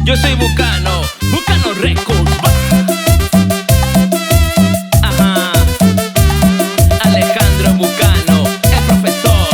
Yo soy Bucano, Bucano Records. Ajá. Alejandro Bucano, el profesor.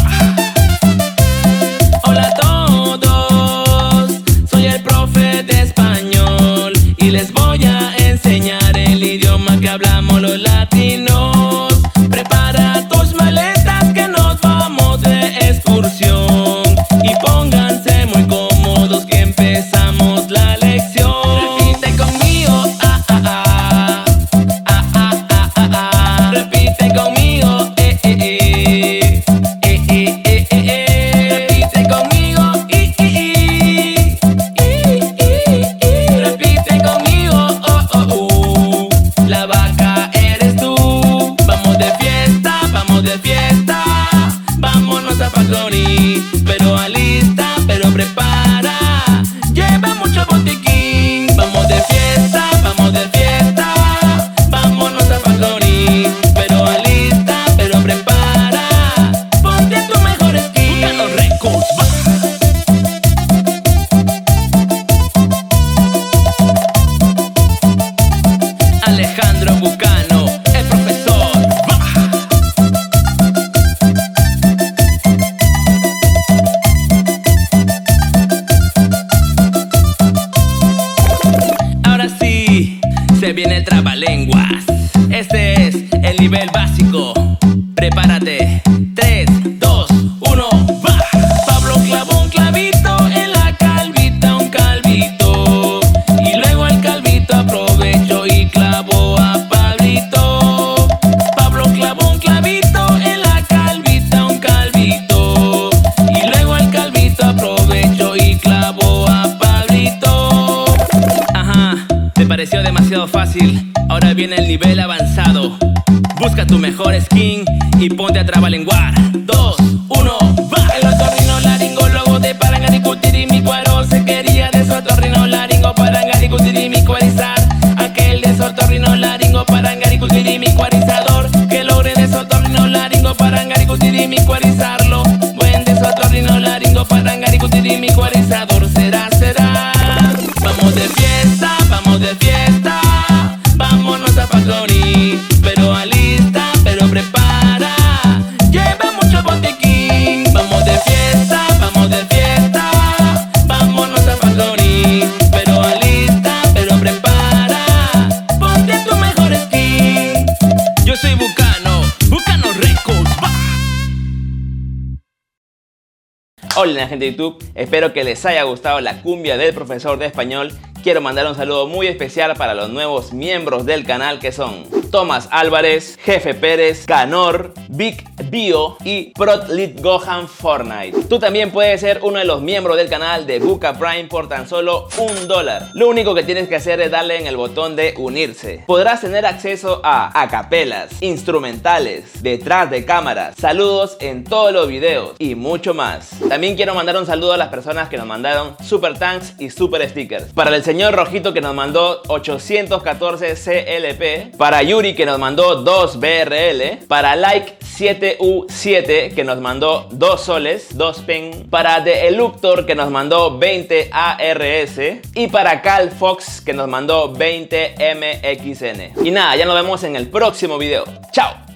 Hola a todos, soy el profe de español y les voy a enseñar el idioma que hablamos los latinos. Prepara tus maletas que nos vamos de excursión y pónganse muy cómodos que empezamos la lección. Repite conmigo, ah, ah, ah. Ah, ah, ah, ah, ah. Repite conmigo, Repite conmigo, Repite conmigo, oh, oh, La vaca eres tú. Vamos de fiesta, vámonos a Patroni. Pero alista, pero prepara, lleva mucho botiquín. Vamos de fiesta, vámonos a Patroni. Pero alista, pero prepara, ponte tu mejor skin. Bucano Records, Alejandro Bucano, el profesor. Ahora sí, se viene el trabalenguas. Este es el nivel básico. Prepárate. 3, 2, 1, va. Pablo clavó un clavito en la calvita, un calvito. Y luego el calvito aprovechó y clavó a Pablito. Pablo clavó un clavito en la calvita, un calvito. Y luego el calvito aprovechó y clavó a Pablito. Ajá, ¿te pareció demasiado fácil? Ahora viene el nivel avanzado. Busca tu mejor skin y ponte a trabalenguar. 2, 1, va. El otorrinolaringólogo de Parangaricutirimícuaro se quería de su otorrinolaringo parangaricutirimícuarizar. Aquel de su otorrinolaringo parangaricutirimícuarizador que logre de su otorrinolaringo parangaricutirimícuarizarlo. Buen de su otorrinolaringo parangaricutirimícuarizador será. Vamos de fiesta, vámonos a Patroni. Pero alista, pero prepara, lleva mucho botiquín. Vamos de fiesta, vámonos a Patroni. Pero alista, pero prepara, ponte tu mejor skin. Yo soy Bucano, Bucano Records. Hola gente de YouTube, espero que les haya gustado la cumbia del profesor de español. Quiero mandar un saludo muy especial para los nuevos miembros del canal que son Tomás Álvarez, Jefe Pérez, Canor, Vic Bio y Protlit Gohan Fortnite. Tú también puedes ser uno de los miembros del canal de Buca Prime por tan solo $1. Lo único que tienes que hacer es darle en el botón de unirse. Podrás tener acceso a acapelas, instrumentales, detrás de cámaras, saludos en todos los videos y mucho más. También quiero mandar un saludo a las personas que nos mandaron super thanks y super stickers. Para el señor Rojito que nos mandó 814 CLP, para Yuri que nos mandó 2 BRL, para Like 7U7 que nos mandó 2 soles, 2 pen, para The Eluctor que nos mandó 20 ARS y para Cal Fox que nos mandó 20 MXN. Y nada, ya nos vemos en el próximo video. ¡Chao!